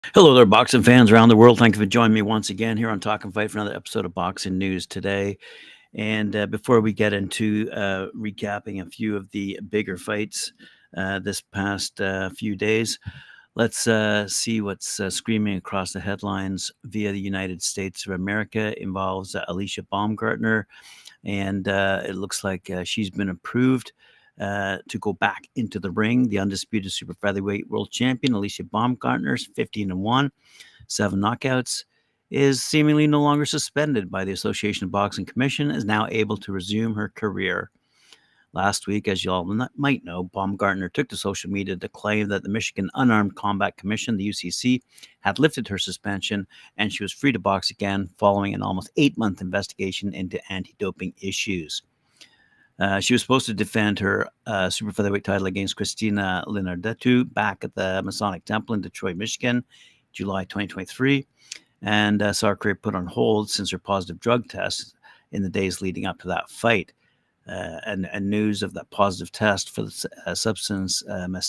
Hello there, boxing fans around the world. Thank you for joining me once again here on Talk and Fight for another episode of Boxing News today. And before we get into recapping a few of the bigger fights this past few days, let's see what's screaming across the headlines via the United States of America. Involves Alicia Baumgartner, and it looks like she's been approved to go back into the ring. The undisputed super featherweight world champion Alicia Baumgartner's 15-1, 7 knockouts, is seemingly no longer suspended by the Association of Boxing Commission, is now able to resume her career. Last week, as you all might know, Baumgartner took to social media to claim that the Michigan Unarmed Combat Commission, the UCC, had lifted her suspension and she was free to box again following an almost 8-month investigation into anti doping issues. She was supposed to defend her super featherweight title against Christina Linardetu back at the Masonic Temple in Detroit, Michigan, July 2023, and saw her career put on hold since her positive drug test in the days leading up to that fight. And news of that positive test for the substance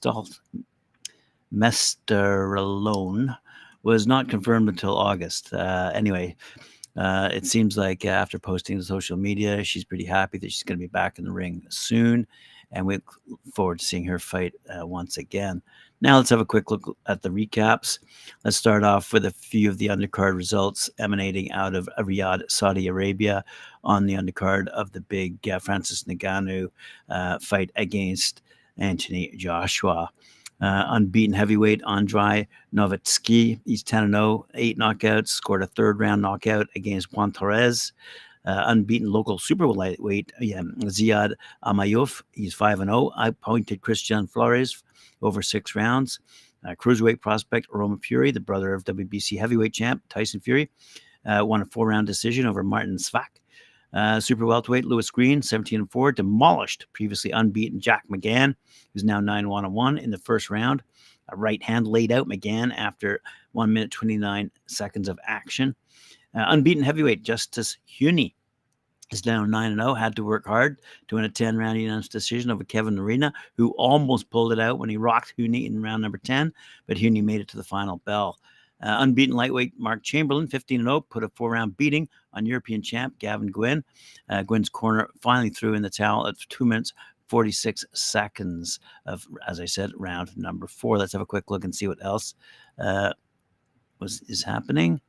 mesterolone was not confirmed until August. Anyway, it seems like after posting to social media, she's pretty happy that she's going to be back in the ring soon, and we look forward to seeing her fight once again. Now let's have a quick look at the recaps. Let's start off with a few of the undercard results emanating out of Riyadh, Saudi Arabia, on the undercard of the big Francis Ngannou fight against Anthony Joshua. Unbeaten heavyweight Andrei Novitsky, he's 10-0, 8 knockouts, scored a third-round knockout against Juan Torres. Unbeaten local super lightweight Ziad Amayov, he's 5-0. I appointed Christian Flores over 6 rounds. Cruiserweight prospect Roma Fury, the brother of WBC heavyweight champ Tyson Fury, won a 4-round decision over Martin Svak. Super welterweight Lewis Green, 17-4, demolished previously unbeaten Jack McGann, who's now 9-1 in the first round. A right hand laid out McGann after 1 minute 29 seconds of action. Unbeaten heavyweight Justice Huni is now 9-0, had to work hard to win a 10-round unanimous decision over Kevin Arena, who almost pulled it out when he rocked Huni in round number 10, but Huni made it to the final bell. Unbeaten lightweight Mark Chamberlain, 15-0, put a 4-round beating on European champ Gavin Gwynn. Gwynn's corner finally threw in the towel at 2 minutes 46 seconds of, as I said, round number 4. Let's have a quick look and see what else is happening.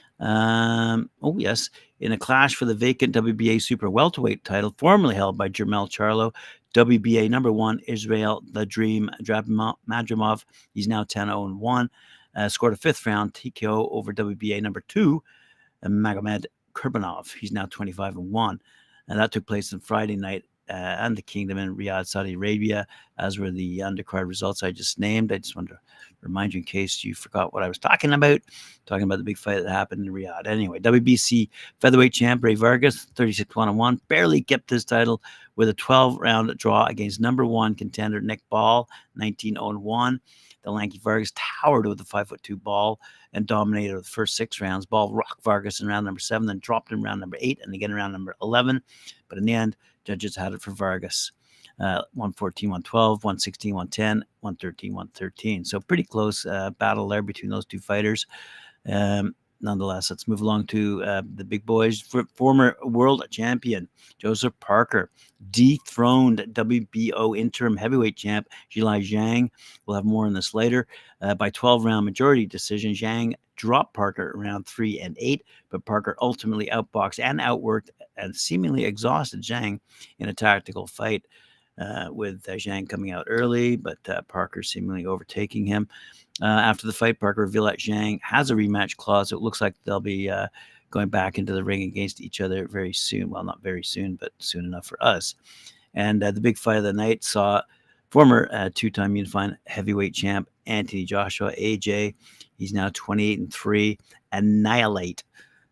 Yes, in a clash for the vacant WBA super welterweight title, formerly held by Jermell Charlo, WBA number 1 Israel the Dream Madrimov, he's now 10-0-1. Scored a 5th-round TKO over WBA number 2, Magomed Kurbanov. He's now 25-1. And that took place on Friday night and the Kingdom in Riyadh, Saudi Arabia, as were the undercard results I just named. I just wanted to remind you in case you forgot what I was talking about the big fight that happened in Riyadh. Anyway, WBC featherweight champ Ray Vargas, 36-1, barely kept his title with a 12-round draw against number 1 contender Nick Ball, 19-1. The lanky Vargas towered with the 5'2" Ball and dominated the first 6 rounds. Ball rocked Vargas in round number 7, then dropped in round number 8 and again in round number 11. But in the end, judges had it for Vargas. 114, 112, 116, 110, 113, 113. So pretty close battle there between those two fighters. Nonetheless, let's move along to the big boys. Former world champion Joseph Parker dethroned WBO interim heavyweight champ Zhilei Zhang. We'll have more on this later. By 12-round majority decision, Zhang dropped Parker around 3 and 8, but Parker ultimately outboxed and outworked and seemingly exhausted Zhang in a tactical fight. With Zhang coming out early, but Parker seemingly overtaking him. After the fight, Parker revealed that Zhang has a rematch clause. It looks like they'll be going back into the ring against each other very soon. Well, not very soon, but soon enough for us. And the big fight of the night saw former 2-time unified heavyweight champ Anthony Joshua, AJ. He's now 28-3, annihilate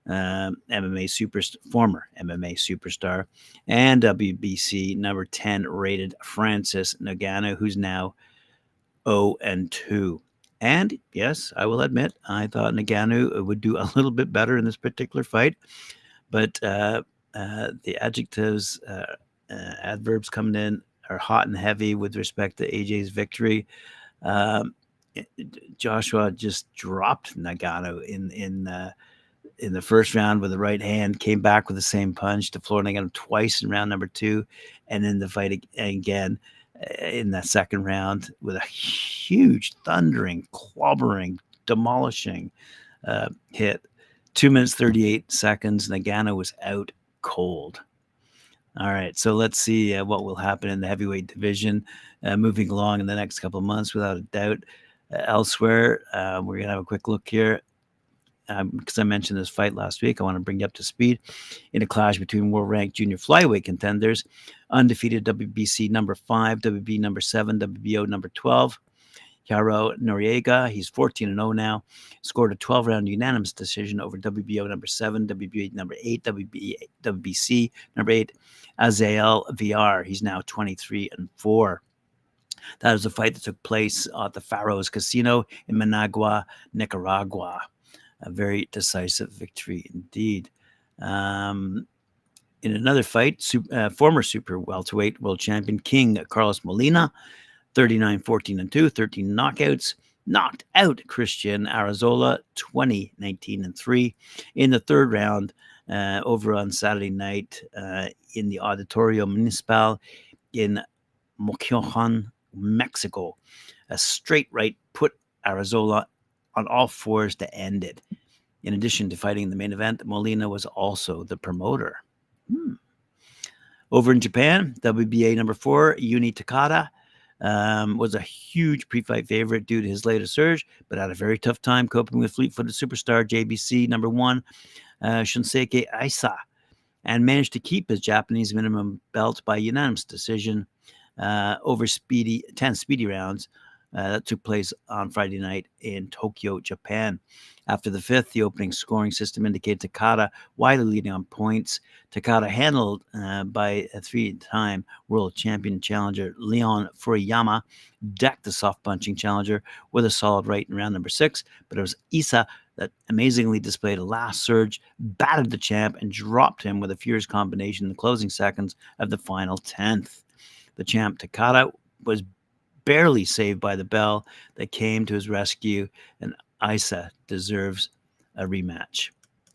former MMA superstar, and WBC number 10 rated Francis Ngannou, who's now 0-2. And yes, I will admit, I thought Ngannou would do a little bit better in this particular fight, but the adjectives, adverbs coming in are hot and heavy with respect to AJ's victory. Joshua just dropped Nagano in the first round with the right hand, came back with the same punch to floor Nagano twice in round number 2, and then the fight again in that second round with a huge, thundering, clobbering, demolishing hit. 2 minutes 38 seconds. Nagano was out cold. All right, so let's see what will happen in the heavyweight division moving along in the next couple of months, without a doubt. Elsewhere, we're going to have a quick look here. Because I mentioned this fight last week, I want to bring you up to speed. In a clash between world-ranked junior flyweight contenders, undefeated WBC number 5, WB number 7, WBO number 12, Jairo Noriega, he's 14-0 now, scored a 12-round unanimous decision over WBO number 7, WBA number 8, WBC number 8, Azael VR. He's now 23-4. That was a fight that took place at the Faros Casino in Managua, Nicaragua. A very decisive victory indeed. In another fight, former super welterweight world champion King Carlos Molina, 39-14-2, 13 knockouts, knocked out Christian Arazola, 20-19-3 in the third round over on Saturday night in the Auditorio Municipal in Moquejon, Mexico. A straight right put Arazola on all fours to end it. In addition to fighting in the main event, Molina was also the promoter. Over in Japan, WBA number 4, Yuni Takada, was a huge pre-fight favorite due to his latest surge, but had a very tough time coping with fleet-footed superstar JBC number 1, Shunsuke Aisa, and managed to keep his Japanese minimum belt by unanimous decision over 10 speedy rounds. That took place on Friday night in Tokyo, Japan. After the fifth, the opening scoring system indicated Takada widely leading on points. Takada handled by a 3-time world champion challenger Leon Furuyama, decked the soft punching challenger with a solid right in round number 6, but it was Isa that amazingly displayed a last surge, battered the champ, and dropped him with a furious combination in the closing seconds of the final 10th. The champ Takada was barely saved by the bell that came to his rescue, and Isa deserves a rematch.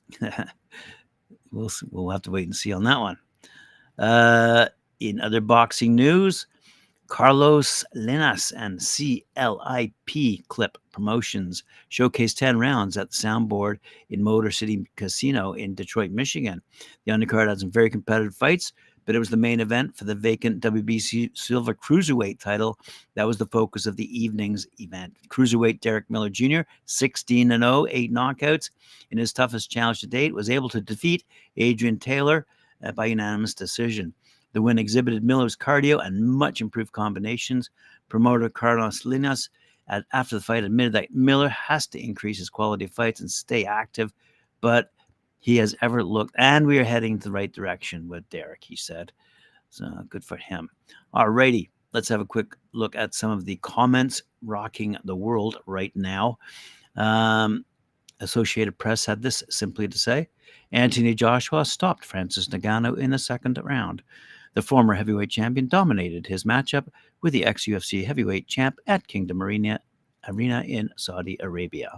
We'll have to wait and see on that one. In other boxing news, Carlos Linas and CLIP Clip Promotions showcased 10 rounds at the Soundboard in Motor City Casino in Detroit, Michigan. The undercard had some very competitive fights, but it was the main event for the vacant WBC Silver Cruiserweight title that was the focus of the evening's event. Cruiserweight Derek Miller Jr., 16-0, 8 knockouts. In his toughest challenge to date, was able to defeat Adrian Taylor by unanimous decision. The win exhibited Miller's cardio and much improved combinations. Promoter Carlos Linas, after the fight, admitted that Miller has to increase his quality of fights and stay active, but he has ever looked, and we are heading the right direction with Derek, he said. So good for him. All righty, let's have a quick look at some of the comments rocking the world right now. Associated Press had this simply to say: Anthony Joshua stopped Francis Ngannou in the second round. The former heavyweight champion dominated his matchup with the ex-UFC heavyweight champ at Kingdom Arena in Saudi Arabia.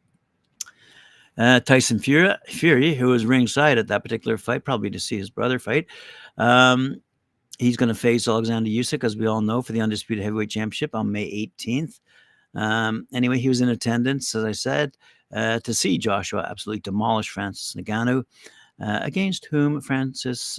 Tyson Fury, who was ringside at that particular fight, probably to see his brother fight, he's going to face Alexander Usyk, as we all know, for the Undisputed Heavyweight Championship on May 18th. Anyway, he was in attendance, as I said, to see Joshua absolutely demolish Francis Ngannou, against whom Francis,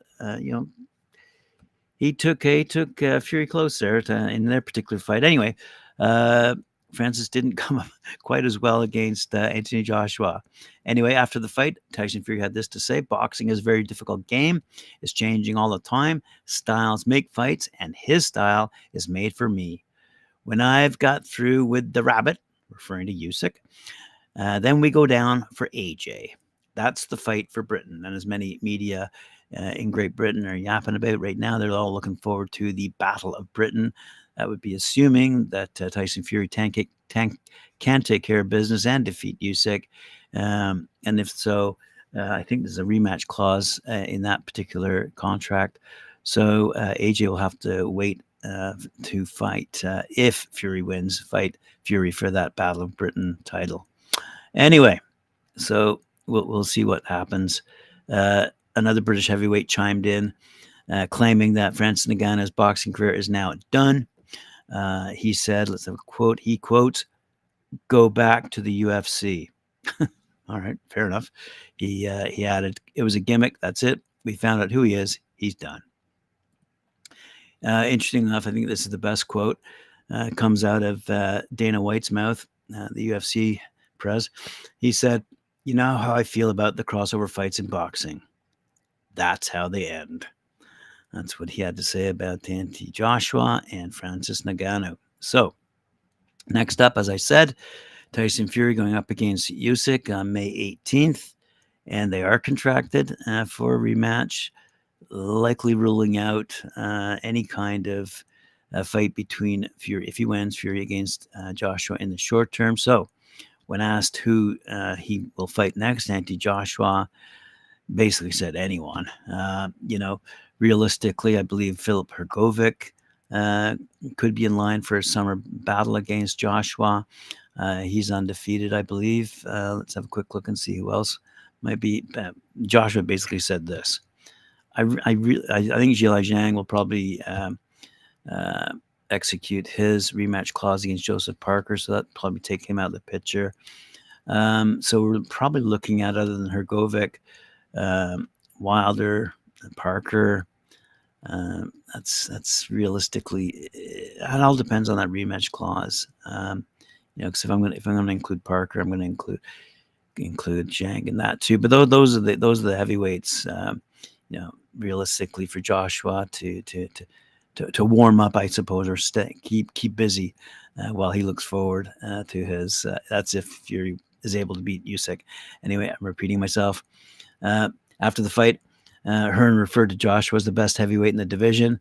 he took Fury close there in their particular fight. Anyway, Francis didn't come up quite as well against Anthony Joshua. Anyway, after the fight, Tyson Fury had this to say: boxing is a very difficult game. It's changing all the time. Styles make fights, and his style is made for me. When I've got through with the rabbit, referring to Usyk, then we go down for AJ. That's the fight for Britain. And as many media in Great Britain are yapping about right now, they're all looking forward to the Battle of Britain. That would be assuming that Tyson Fury can take care of business and defeat Usyk. And if so, I think there's a rematch clause in that particular contract. So AJ will have to wait to fight, if Fury wins, fight Fury for that Battle of Britain title. Anyway, so we'll see what happens. Another British heavyweight chimed in, claiming that Francis Ngannou's boxing career is now done. He said, let's have a quote. He quotes, "Go back to the UFC." All right, fair enough. He added, "It was a gimmick. That's it. We found out who he is. He's done." Interesting enough, I think this is the best quote. Comes out of Dana White's mouth, the UFC pres. He said, "You know how I feel about the crossover fights in boxing. That's how they end." That's what he had to say about Anthony Joshua and Francis Ngannou. So, next up, as I said, Tyson Fury going up against Usyk on May 18th, and they are contracted for a rematch, likely ruling out any kind of fight between Fury, if he wins, Fury against Joshua in the short term. So, when asked who he will fight next, Anthony Joshua basically said anyone. Realistically, I believe Filip Hrgovic could be in line for a summer battle against Joshua. He's undefeated, I believe. Let's have a quick look and see who else might be. Joshua basically said this. I think Zhilei Zhang will probably execute his rematch clause against Joseph Parker, so that probably take him out of the picture. So we're probably looking at, other than Hrgovic, Wilder, Parker. That's realistically, it all depends on that rematch clause. Because if I'm gonna include Parker, I'm gonna include Zhang in that too. But those are the heavyweights. Realistically for Joshua to warm up, I suppose, or keep busy while he looks forward to his. That's if Fury is able to beat Usyk. Anyway, I'm repeating myself. After the fight, Hearn referred to Joshua as the best heavyweight in the division.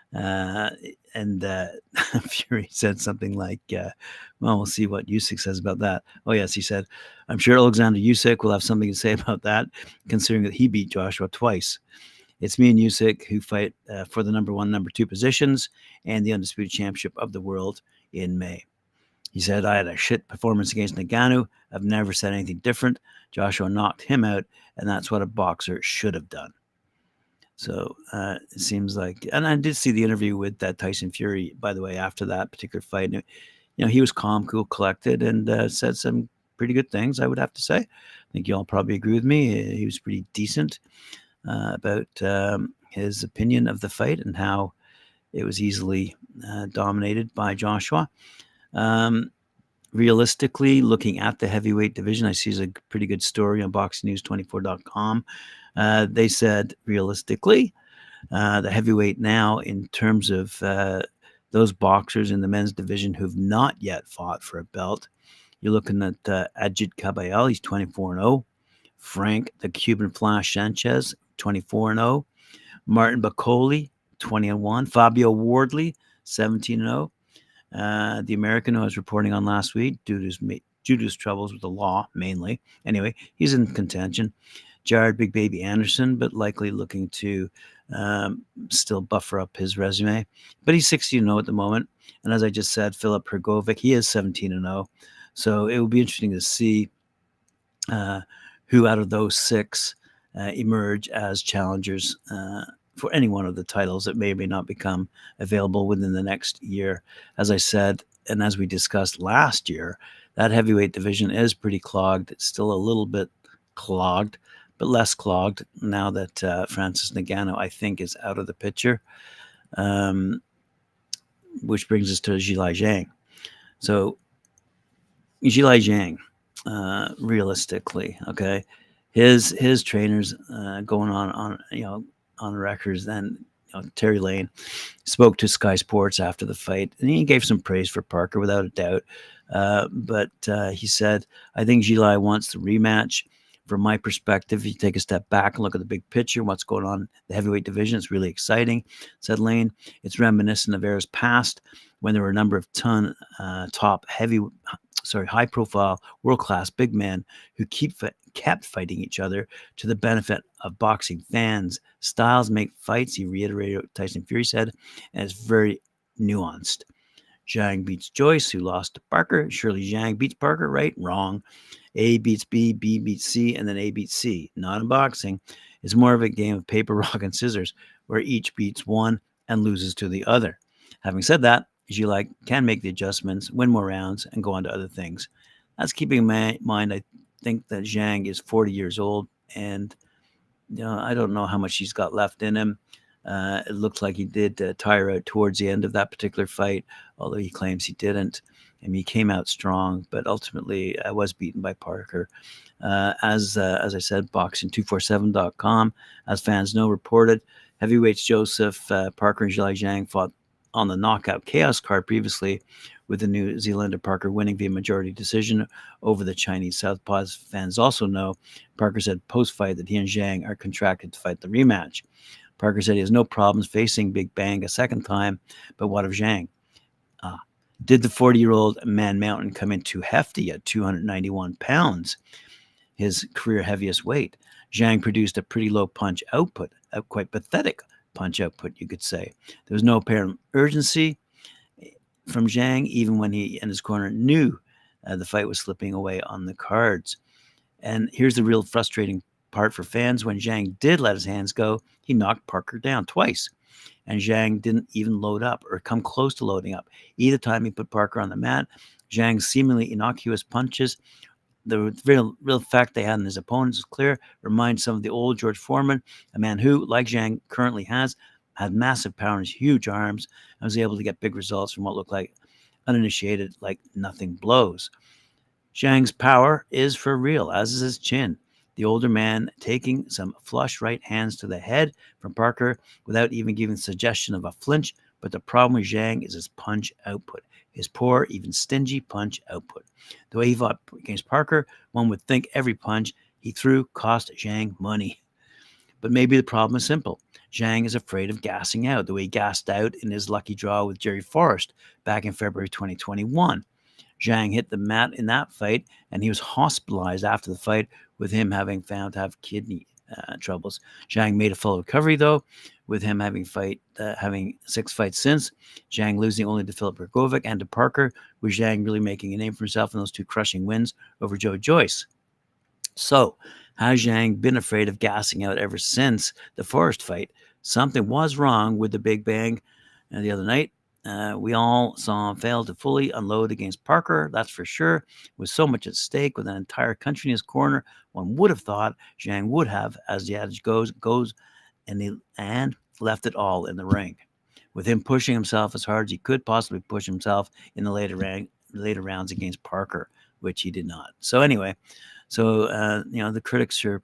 And Fury said something like, well, we'll see what Usyk says about that. Oh, yes, he said, "I'm sure Alexander Usyk will have something to say about that, considering that he beat Joshua twice. It's me and Usyk who fight for the number 1, number 2 positions and the undisputed championship of the world in May." He said, "I had a shit performance against Ngannou. I've never said anything different. Joshua knocked him out, and that's what a boxer should have done." So it seems like, and I did see the interview with Tyson Fury, by the way, after that particular fight. He was calm, cool, collected, and said some pretty good things, I would have to say. I think you all probably agree with me. He was pretty decent about his opinion of the fight and how it was easily dominated by Joshua. Realistically, looking at the heavyweight division, I see a pretty good story on boxingnews24.com. They said, realistically, the heavyweight now, in terms of those boxers in the men's division who've not yet fought for a belt, you're looking at Ajit Caballel, he's 24-0. Frank the Cuban Flash Sanchez, 24-0. Martin Bakole, 20-1. Fabio Wardley, 17-0. The American who I was reporting on last week, due to his troubles with the law, mainly. Anyway, he's in contention. Jared Big Baby Anderson, but likely looking to still buffer up his resume. But he's 16-0 at the moment. And as I just said, Filip Hrgovic, he is 17-0. So it will be interesting to see who out of those 6 emerge as challengers for any one of the titles that may or may not become available within the next year. As I said, and as we discussed last year, that heavyweight division is pretty clogged. It's still a little bit clogged, but less clogged now that Francis Ngannou, I think, is out of the picture, which brings us to Zhilei Zhang. So Zhilei Zhang, realistically, okay, his trainers going on records. Then Terry Lane spoke to Sky Sports after the fight, and he gave some praise for Parker without a doubt. But he said, "I think Zhilei wants the rematch. From my perspective, if you take a step back and look at the big picture, what's going on in the heavyweight division, it's really exciting," said Lane. "It's reminiscent of eras past when there were a number of high-profile, world-class big men who kept fighting each other to the benefit of boxing fans. Styles make fights," he reiterated what Tyson Fury said, "and it's very nuanced. Zhang beats Joyce, who lost to Parker. Surely Zhang beats Parker, right? Wrong. A beats B, B beats C, and then A beats C. Not in boxing. It's more of a game of paper, rock, and scissors, where each beats one and loses to the other. Having said that, Gilak can make the adjustments, win more rounds, and go on to other things. That's keeping in mind, I think that Zhang is 40 years old, and I don't know how much he's got left in him. It looked like he did tire out towards the end of that particular fight, although he claims he didn't. And he came out strong, but ultimately was beaten by Parker. As I said, boxing247.com, as fans know, reported heavyweights Joseph Parker and Zhilei Zhang fought on the knockout chaos card previously, with the New Zealander Parker winning via majority decision over the Chinese southpaws. Fans also know Parker said post-fight that he and Zhang are contracted to fight the rematch. Parker said he has no problems facing Big Bang a second time, but what of Zhang? Did the 40-year-old Man Mountain come in too hefty at 291 pounds, his career heaviest weight? Zhang produced a pretty low punch output, a quite pathetic punch output, you could say. There was no apparent urgency from Zhang, even when he and his corner knew the fight was slipping away on the cards. And here's the real frustrating part for fans. When Zhang did let his hands go, he knocked Parker down twice. And Zhang didn't even load up or come close to loading up. Either time he put Parker on the mat, Zhang's seemingly innocuous punches, the real fact they had in his opponents was clear, reminds some of the old George Foreman, a man who, like Zhang currently has, had massive power in his huge arms and was able to get big results from what looked like uninitiated, like nothing blows. Zhang's power is for real, as is his chin. The older man taking some flush right hands to the head from Parker without even giving the suggestion of a flinch. But the problem with Zhang is his punch output, his poor, even stingy punch output. The way he fought against Parker, one would think every punch he threw cost Zhang money. But maybe the problem is simple. Zhang is afraid of gassing out, the way he gassed out in his lucky draw with Jerry Forrest back in February 2021. Zhang hit the mat in that fight, and he was hospitalized after the fight, with him having found to have kidney troubles. Zhang made a full recovery, though, with him having 6 fights since. Zhang losing only to Filip Hrgovic and to Parker, with Zhang really making a name for himself in those 2 crushing wins over Joe Joyce. So, has Zhang been afraid of gassing out ever since the Forrest fight? Something was wrong with the Big Bang the other night. We all saw him fail to fully unload against Parker, that's for sure. With so much at stake, with an entire country in his corner, one would have thought Zhang would have, as the adage goes, and left it all in the ring. With him pushing himself as hard as he could possibly push himself in the later rounds against Parker, which he did not. So anyway, the critics are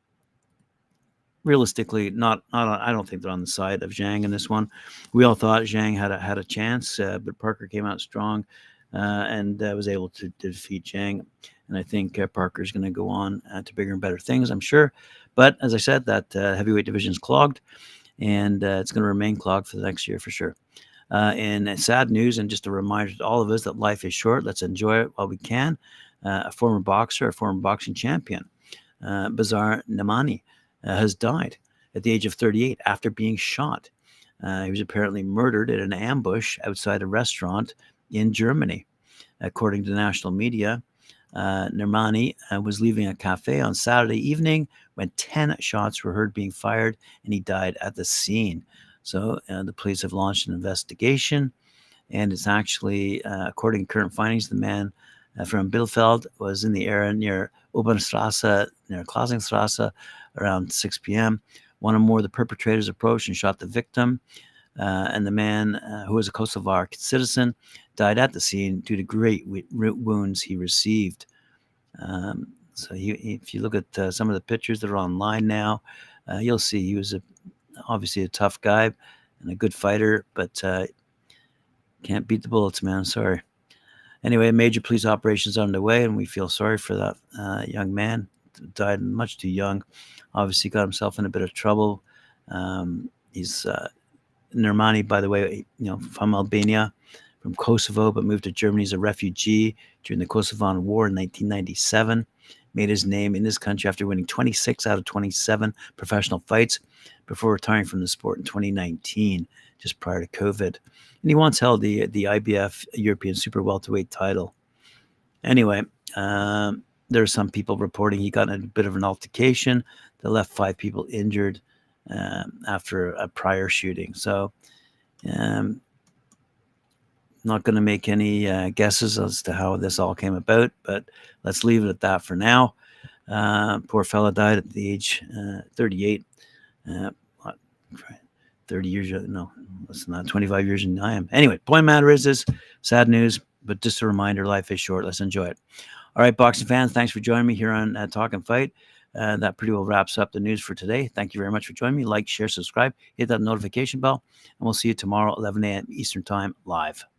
realistically not I don't think they're on the side of Zhang in this one. We all thought Zhang had a chance, but Parker came out strong and was able to defeat Zhang. And I think Parker's going to go on to bigger and better things, I'm sure. But as I said, that heavyweight division is clogged, and it's going to remain clogged for the next year for sure. In sad news, and just a reminder to all of us that life is short, let's enjoy it while we can. A former boxer, a former boxing champion, Bazar Nemani, has died at the age of 38 after being shot. He was apparently murdered in an ambush outside a restaurant in Germany. According to national media, Nemani was leaving a cafe on Saturday evening when 10 shots were heard being fired, and he died at the scene. So the police have launched an investigation, and it's actually, according to current findings, the man from Bielefeld was in the area near Obernstrasse, near Klausenstrasse, around 6 p.m. One or more of the perpetrators approached and shot the victim, and the man, who was a Kosovar citizen, died at the scene due to great wounds he received. So if you look at some of the pictures that are online now, you'll see he was obviously a tough guy and a good fighter, but can't beat the bullets, man. Sorry. Anyway, major police operations are underway, and we feel sorry for that young man. Died much too young. Obviously got himself in a bit of trouble. He's Nermani, by the way, from Albania, from Kosovo, but moved to Germany as a refugee during the Kosovan War in 1997. Made his name in this country after winning 26 out of 27 professional fights before retiring from the sport in 2019. just prior to COVID. And he once held the IBF European Super Welterweight title. Anyway, there are some people reporting he got in a bit of an altercation that left 5 people injured after a prior shooting. So not going to make any guesses as to how this all came about, but let's leave it at that for now. Poor fella died at the age 38. 30 years, no, less than that, 25 years than I am. Anyway, point matter is this, sad news, but just a reminder, life is short. Let's enjoy it. All right, boxing fans, thanks for joining me here on Talk and Fight. That pretty well wraps up the news for today. Thank you very much for joining me. Like, share, subscribe, hit that notification bell, and we'll see you tomorrow, 11 a.m. Eastern Time, live.